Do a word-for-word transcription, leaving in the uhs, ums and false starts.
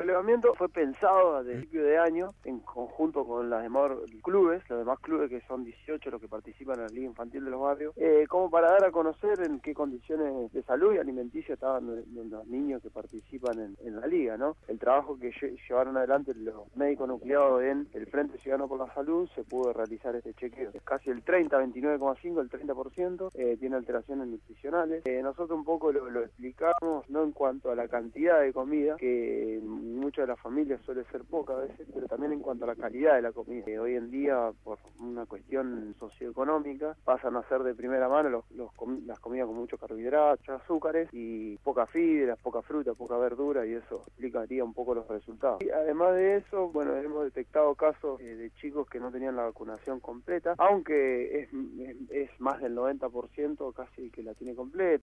relevamiento fue pensado a principio de año en conjunto con los demás clubes, los demás clubes que son dieciocho los que participan en la Liga Infantil de los Barrios, eh, como para dar a conocer en qué condiciones de salud y alimenticia estaban los niños que participan en, en la liga, ¿no? El trabajo que lle llevaron adelante los médicos nucleados en el Frente Ciudadano por la Salud, se pudo realizar este chequeo. Es casi el treinta, veintinueve coma cinco, el treinta por ciento, eh, tiene alteraciones nutricionales. Eh, nosotros un poco lo, lo explicamos, no en cuanto a la cantidad de comida, que en muchas de las familias suele ser poca a veces, pero también en cuanto a la calidad de la comida. Eh, hoy en día, por una cuestión socioeconómica, pasan a ser de primera mano los, los com las comidas con mucho carbohidratos, azúcares y poca fibra, poca fruta, poca verdura, y eso explicaría un poco los resultados. Y además de eso, bueno, hemos detectado casos eh, de chicos que no tenían la vacunación completa, aunque es, es, es más del noventa por ciento casi que la tiene completa.